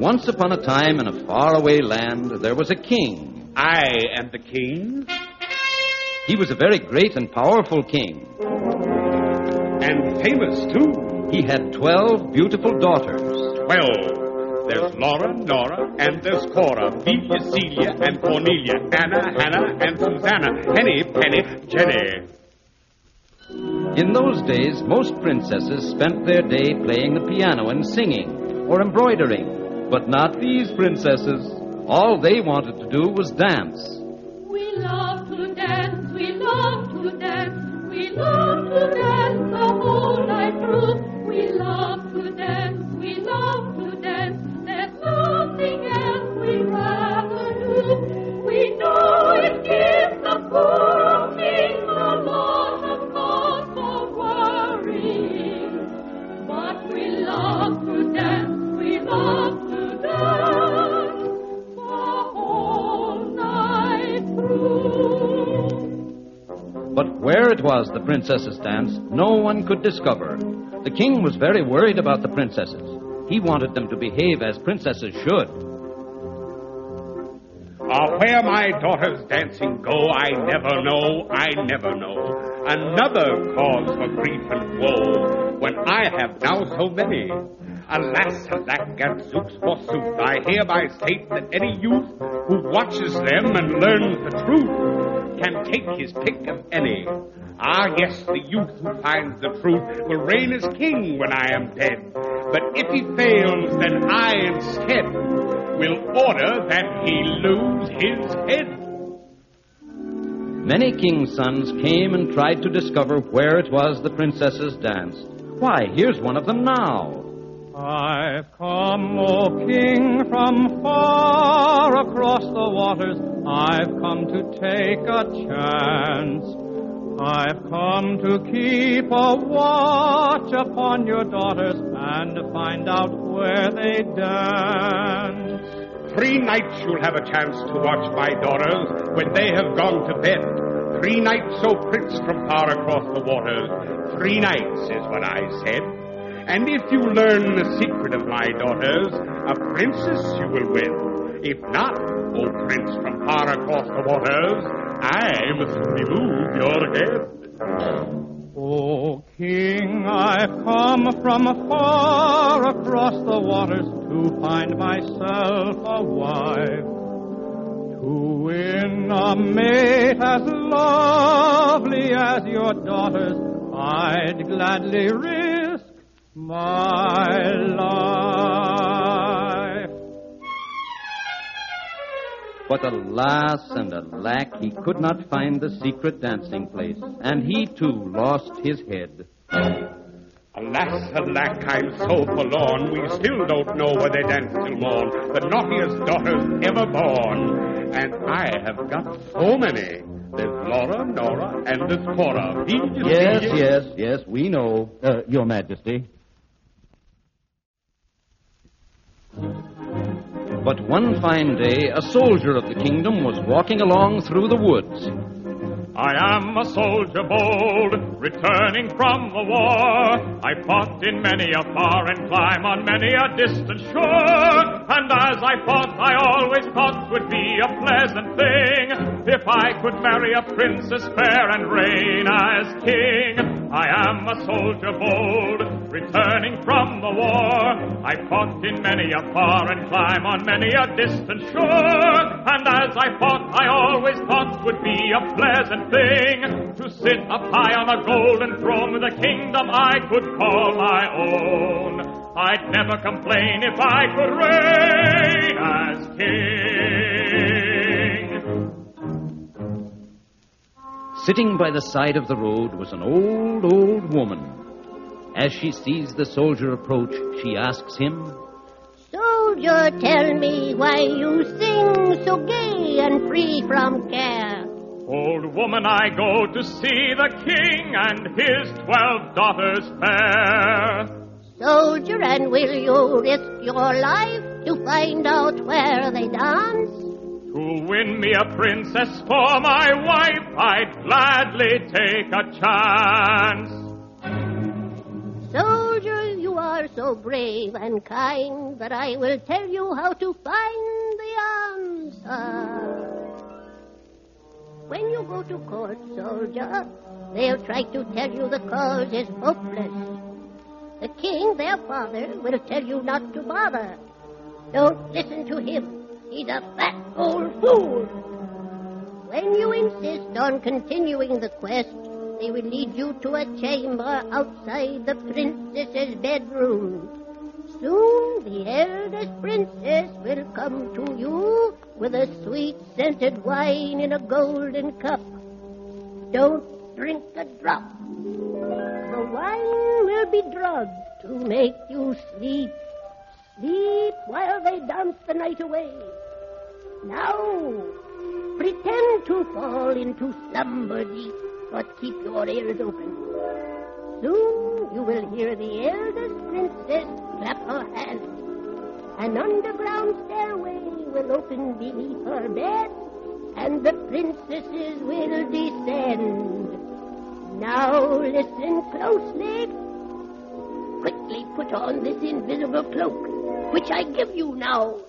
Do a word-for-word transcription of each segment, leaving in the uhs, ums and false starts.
Once upon a time in a faraway land, there was a king. I am the king. He was a very great and powerful king. And famous, too. He had twelve beautiful daughters. Twelve. There's Laura, Nora, and there's Cora, Vilia, Celia, and Cornelia, Anna, Hannah, and Susanna, Henny, Penny, Jenny. In those days, most princesses spent their day playing the piano and singing or embroidering. But not these princesses. All they wanted to do was dance. We love to dance, we love to dance, we love to dance the whole night through. We love to dance, we love to dance, there's nothing else we'd rather do. We know it gives the poor thing a lot of cause for worrying, but we love to dance, we love to dance the whole night through. But where it was the princesses danced, no one could discover. The king was very worried about the princesses. He wanted them to behave as princesses should. Ah, where my daughters dancing go, I never know, I never know. Another cause for grief and woe, when I have now so many. Alas, alack, gadzooks, forsooth, I hereby state that any youth who watches them and learns the truth can take his pick of any. Ah, yes, the youth who finds the truth will reign as king when I am dead. But if he fails, then I instead will order that he lose his head. Many king's sons came and tried to discover where it was the princesses danced. Why, here's one of them now. I've come, O king, from far across the waters. I've come to take a chance. I've come to keep a watch upon your daughters and to find out where they dance. Three nights you'll have a chance to watch my daughters when they have gone to bed. Three nights, O prince, from far across the waters. Three nights is what I said. And if you learn the secret of my daughters, a princess you will win. If not, O prince from far across the waters, I must remove your head. O king, I've come from far across the waters to find myself a wife. To win a mate as lovely as your daughters, I'd gladly risk my life. But alas and alack, he could not find the secret dancing place, and he too lost his head. Alas, alack, I'm so forlorn, we still don't know where they dance till morn, the naughtiest daughters ever born. And I have got so many. There's Laura, Nora, and there's Cora. Yes, yes, yes, we know, uh, Your Majesty. But one fine day, a soldier of the kingdom was walking along through the woods. I am a soldier bold, returning from the war. I fought in many a foreign clime on many a distant shore. And as I fought, I always thought 'twould be a pleasant thing if I could marry a princess fair and reign as king. I am a soldier bold, returning from the war. I fought in many a foreign clime on many a distant shore. And as I fought, I always thought 'twould be a pleasant thing to sit up high on a golden throne with a kingdom I could call my own. I'd never complain if I could reign as king. Sitting by the side of the road was an old, old woman. As she sees the soldier approach, she asks him, Soldier, tell me why you sing so gay and free from care. Old woman, I go to see the king and his twelve daughters fair. Soldier, and will you risk your life to find out where they dance? To win me a princess for my wife, I'd gladly take a chance. Soldier, you are so brave and kind that I will tell you how to find the answer. When you go to court, soldier, they'll try to tell you the cause is hopeless. The king, their father, will tell you not to bother. Don't listen to him. He's a fat old fool. When you insist on continuing the quest, they will lead you to a chamber outside the princess's bedroom. Soon the eldest princess will come to you with a sweet-scented wine in a golden cup. Don't drink a drop. The wine will be drugged to make you sleep. Sleep while they dance the night away. Now, pretend to fall into slumber deep, but keep your ears open. Soon you will hear the eldest princess clap her hands. An underground stairway will open beneath her bed, and the princesses will descend. Now listen closely. Quickly put on this invisible cloak, which I give you now.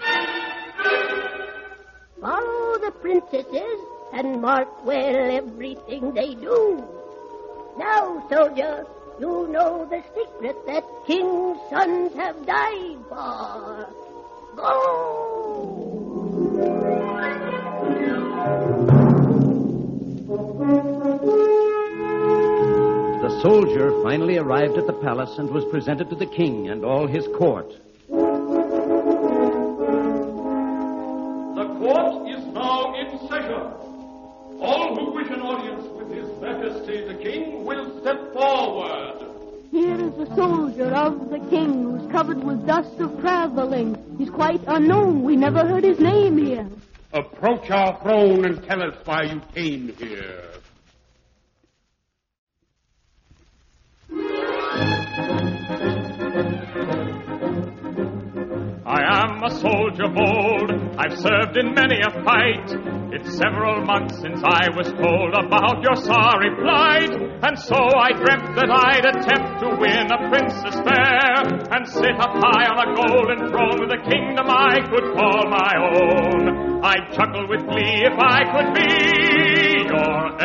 Follow the princesses and mark well everything they do. Now, soldier, you know the secret that king's sons have died for. Go! The soldier finally arrived at the palace and was presented to the king and all his court. The court is now in session. All who wish an audience with His Majesty the King will step forward. Here is a soldier of the king who's covered with dust of traveling. He's quite unknown. We never heard his name here. Approach our throne and tell us why you came here. I am a soldier bold, I've served in many a fight. It's several months since I was told about your sorry plight. And so I dreamt that I'd attempt to win a princess fair, and sit up high on a golden throne with a kingdom I could call my own. I'd chuckle with glee if I could be your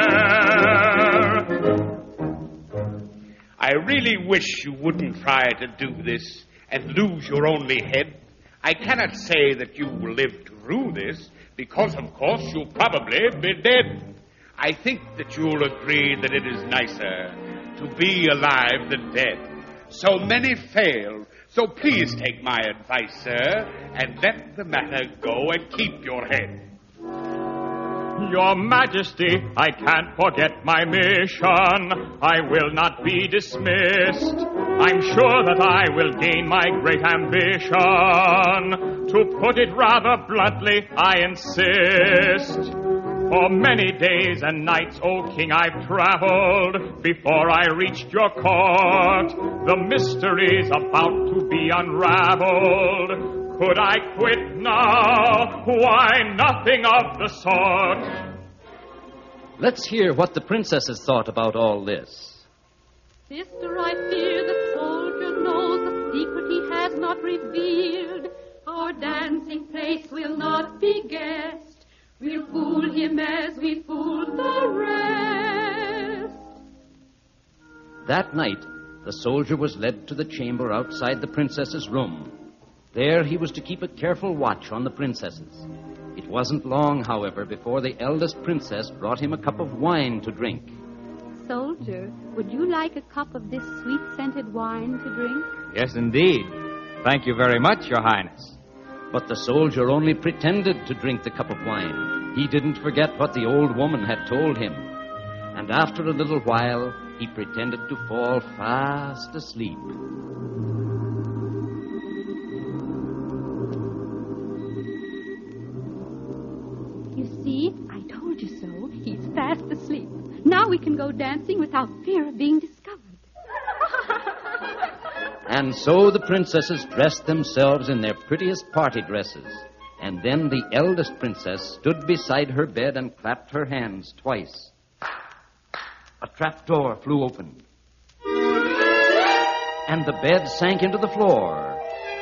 heir. I really wish you wouldn't try to do this and lose your only head. I cannot say that you will live to rue this, because, of course, you'll probably be dead. I think that you'll agree that it is nicer to be alive than dead. So many fail, so please take my advice, sir, and let the matter go and keep your head. Your Majesty, I can't forget my mission. I will not be dismissed. I'm sure that I will gain my great ambition. To put it rather bluntly, I insist. For many days and nights, O King, I've traveled before I reached your court. The mystery's about to be unraveled. Could I quit now? Why, nothing of the sort. Let's hear what the princesses thought about all this. Sister, I fear the soldier knows a secret he has not revealed. Our dancing place will not be guessed. We'll fool him as we fooled the rest. That night, the soldier was led to the chamber outside the princess's room. There he was to keep a careful watch on the princesses. It wasn't long, however, before the eldest princess brought him a cup of wine to drink. Soldier, would you like a cup of this sweet-scented wine to drink? Yes, indeed. Thank you very much, Your Highness. But the soldier only pretended to drink the cup of wine. He didn't forget what the old woman had told him. And after a little while, he pretended to fall fast asleep. You see, I told you so. He's fast asleep. Now we can go dancing without fear of being discovered. And so the princesses dressed themselves in their prettiest party dresses. And then the eldest princess stood beside her bed and clapped her hands twice. A trap door flew open. and the bed sank into the floor,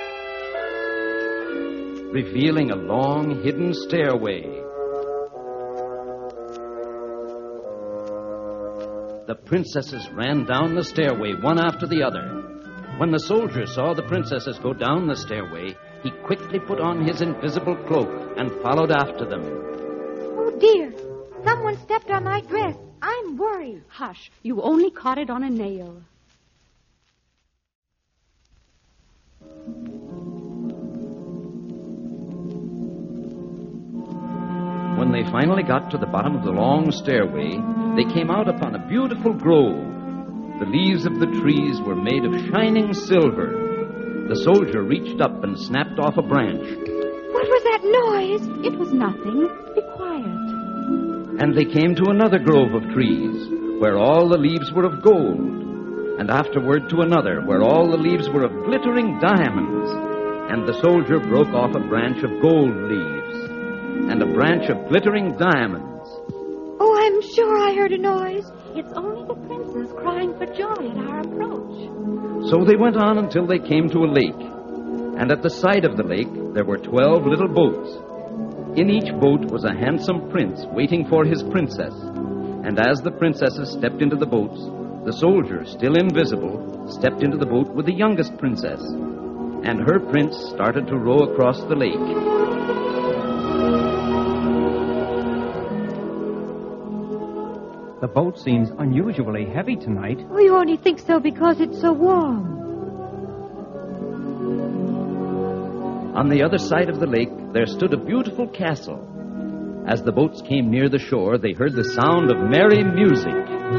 revealing a long, hidden stairway. The princesses ran down the stairway, one after the other. When the soldier saw the princesses go down the stairway, he quickly put on his invisible cloak and followed after them. Oh, dear. Someone stepped on my dress. I'm worried. Hush. You only caught it on a nail. When they finally got to the bottom of the long stairway, they came out upon a beautiful grove. The leaves of the trees were made of shining silver. The soldier reached up and snapped off a branch. What was that noise? It was nothing. Be quiet. And they came to another grove of trees, where all the leaves were of gold, and afterward to another, where all the leaves were of glittering diamonds. And the soldier broke off a branch of gold leaves, and a branch of glittering diamonds. Oh, I'm sure I heard a noise. It's only the princess crying for joy at our approach. So they went on until they came to a lake, and at the side of the lake there were twelve little boats. In each boat was a handsome prince waiting for his princess. And as the princesses stepped into the boats, the soldier, still invisible, stepped into the boat with the youngest princess. And her prince started to row across the lake. The boat seems unusually heavy tonight. Oh, you only think so because it's so warm. On the other side of the lake, there stood a beautiful castle. As the boats came near the shore, they heard the sound of merry music.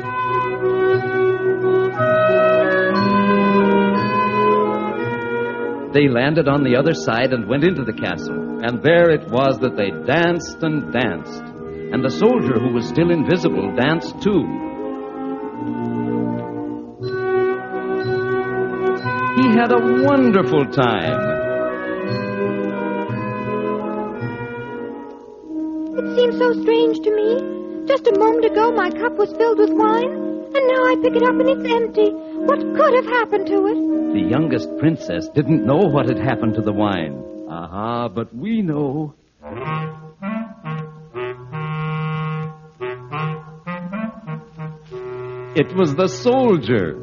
They landed on the other side and went into the castle, and there it was that they danced and danced. And the soldier, who was still invisible, danced too. He had a wonderful time. It seems so strange to me. Just a moment ago, my cup was filled with wine, and now I pick it up and it's empty. What could have happened to it? The youngest princess didn't know what had happened to the wine. Aha, but we know. It was the soldier.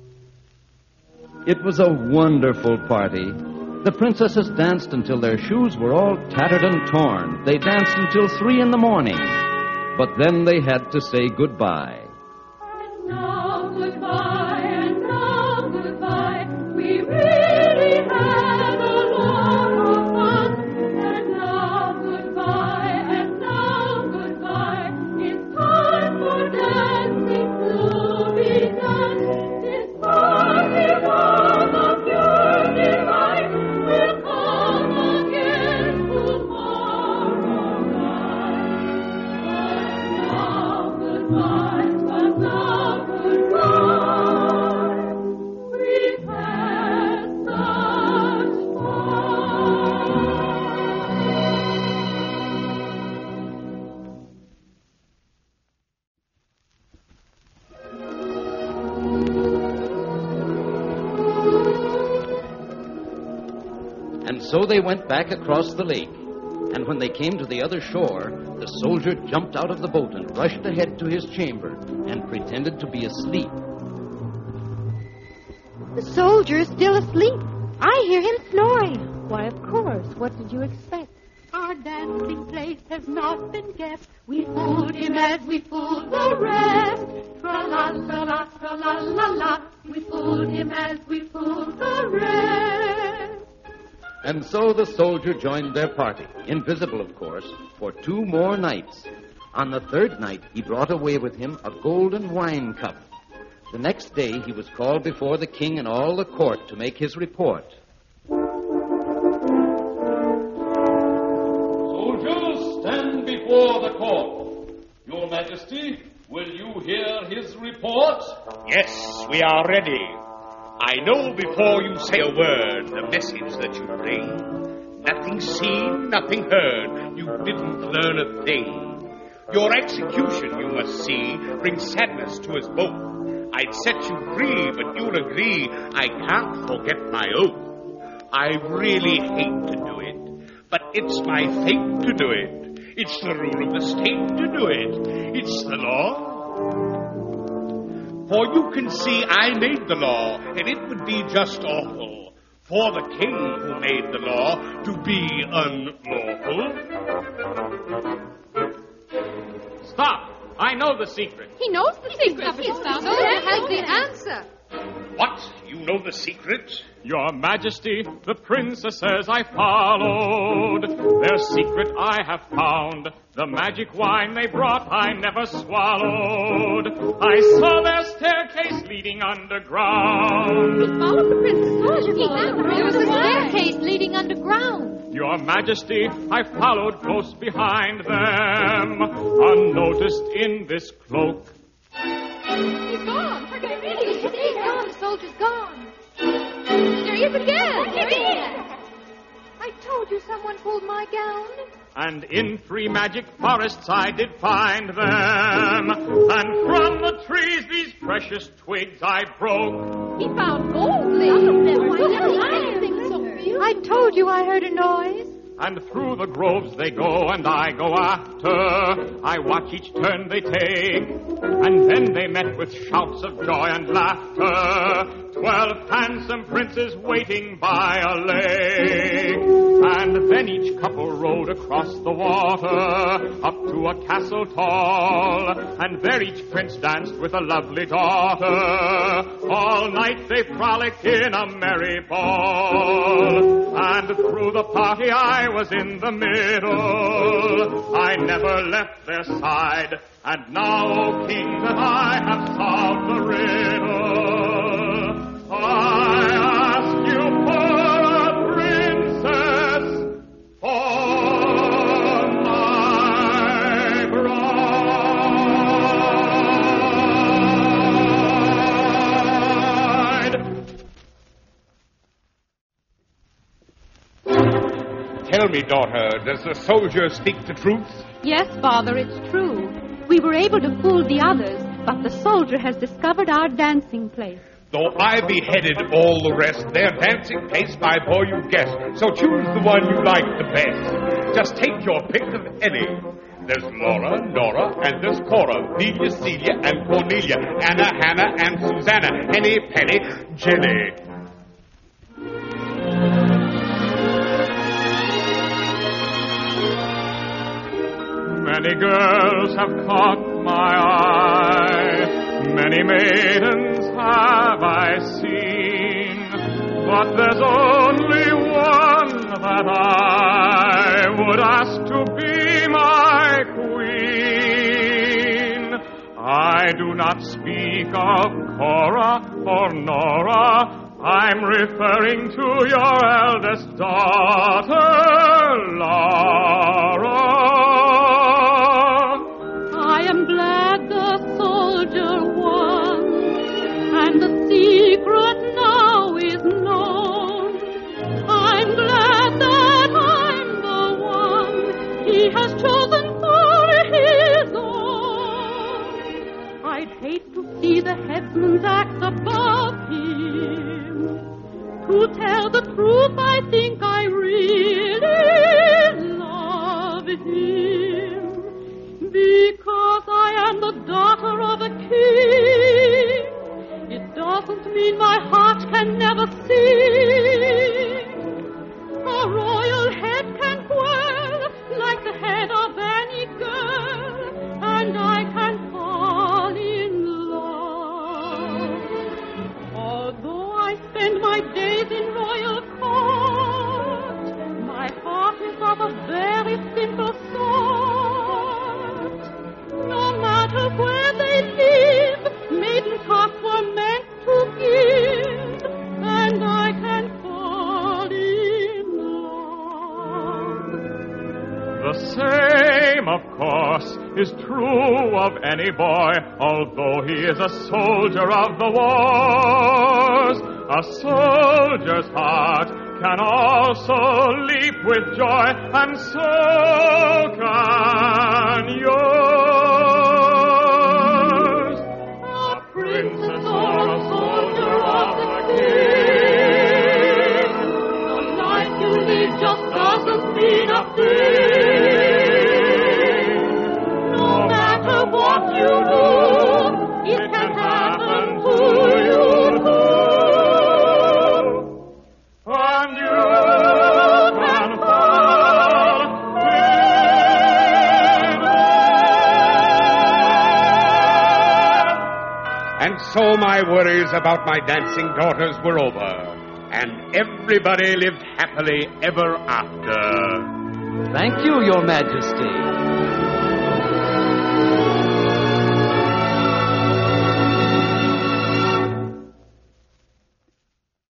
It was a wonderful party. The princesses danced until their shoes were all tattered and torn. They danced until three in the morning. But then they had to say goodbye. And now goodbye, and now goodbye. We really had a lot of fun. And now goodbye, and now goodbye. It's time for dancing to be done. This party was a pure delight. We'll come again tomorrow night. But now goodbye, but now goodbye. We've had such fun. And so they went back across the lake. And when they came to the other shore, the soldier jumped out of the boat and rushed ahead to his chamber and pretended to be asleep. The soldier's still asleep. I hear him snoring. Why, of course. What did you expect? Our dancing place has not been guessed. We fooled him as we fooled the rest. Tra-la-la-la, tra-la-la-la. We fooled him as we fooled the rest. And so the soldier joined their party, invisible, of course, for two more nights. On the third night, he brought away with him a golden wine cup. The next day, he was called before the king and all the court to make his report. Soldiers, stand before the court. Your Majesty, will you hear his report? Yes, we are ready. I know before you say a word the message that you bring. Nothing seen, nothing heard. You didn't learn a thing. Your execution, you must see, brings sadness to us both. I'd set you free, but you'll agree I can't forget my oath. I really hate to do it, but it's my fate to do it. It's the rule of the state to do it. It's the law. For you can see I made the law, and it would be just awful for the king who made the law to be unlawful. Stop! I know the secret. He knows the secret. He has the answer. What? You know the secret? Your Majesty, the princesses I followed. Their secret I have found. The magic wine they brought I never swallowed. I saw their staircase leading underground. He followed the princesses. He found there was a staircase leading underground. Your Majesty, I followed close behind them, unnoticed in this cloak. He's gone. He's gone. The soldier's gone. There he is again. There he is. I told you someone pulled my gown. And in three magic forests I did find them. And from the trees these precious twigs I broke. He found gold. I told you I heard a noise. And through the groves they go, and I go after. I watch each turn they take, and then they met with shouts of joy and laughter. Twelve handsome princes waiting by a lake. And then each couple rowed across the water, up to a castle tall. And there each prince danced with a lovely daughter. All night they frolicked in a merry ball. And through the party I was in the middle. I never left their side. And now, O king, that I have solved the riddle, I ask you for a princess for my bride. Tell me, daughter, does the soldier speak the truth? Yes, Father, it's true. We were able to fool the others, but the soldier has discovered our dancing place. Though I beheaded all the rest, their dancing place, my boy, you guess. So choose the one you like the best. Just take your pick of any. There's Laura, Nora, and there's Cora, Delia, Celia, and Cornelia, Anna, Hannah, and Susanna, Henny, Penny, Jenny. Many girls have caught my eye, many maidens have I seen, but there's only one that I would ask to be my queen. I do not speak of Cora or Nora, I'm referring to your eldest daughter, Laura. I am glad the soldier won, and the secret now is known. I'm glad that I'm the one he has chosen for his own. I'd hate to see the headsman's act above him. To tell the truth, I think I really love him. Because I am the daughter of a king, it doesn't mean my heart can never sing. A royal head can swell like the head of any girl, and I can fall in love. Although I spend my days in royal court, my heart is of a very simple sort. No matter where they live, maiden hearts were meant to give, and I can fall in love. The same, of course, is true of any boy, although he is a soldier of the wars. A soldier's heart can also leap with joy, and so can yours. A princess so my worries about my dancing daughters were over, and everybody lived happily ever after. Thank you, Your Majesty.